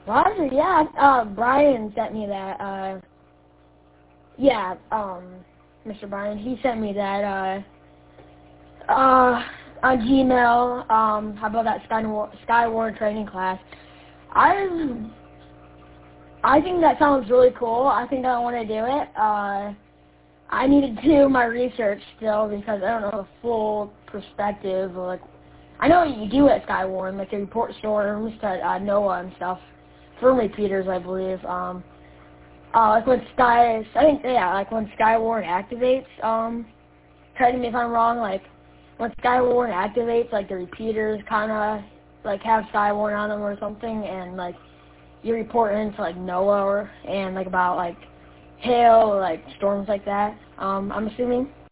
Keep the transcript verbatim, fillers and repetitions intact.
Roger, yeah, uh, Brian sent me that, uh, yeah, um, Mister Brian, he sent me that, uh, uh, on Gmail, um, how about that Skywar, Skywar training class. I, I think that sounds really cool. I think I want to do it. Uh, I need to do my research still because I don't know the full perspective. Like, I know what you do at Skywar, like you report storms to uh, NOAA and stuff. Firm repeaters, I believe. Um, uh, like when Sky, I think, yeah, like when Skywarn activates, um, correct me if I'm wrong, like, when Skywarn activates, like, the repeaters kind of, like, have Skywarn on them or something, and, like, you report into, like, NOAA or, and, like, about, like, hail or, like, storms like that, um, I'm assuming.